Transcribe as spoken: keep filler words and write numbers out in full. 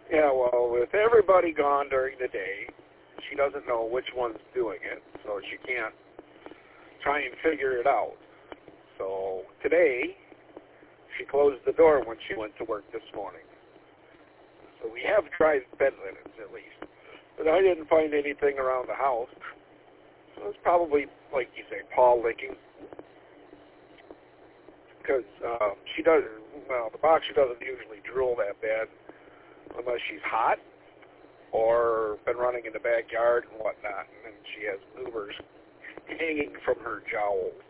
Yeah, well, with everybody gone during the day, she doesn't know which one's doing it, so she can't try and figure it out. So today, she closed the door when she went to work this morning. So we have tried bed linens at least. But I didn't find anything around the house. So it's probably, like you say, paw licking. Because um, she doesn't, well, the boxer doesn't usually drool that bad unless she's hot or been running in the backyard and whatnot. And then she has goobers hanging from her jowls.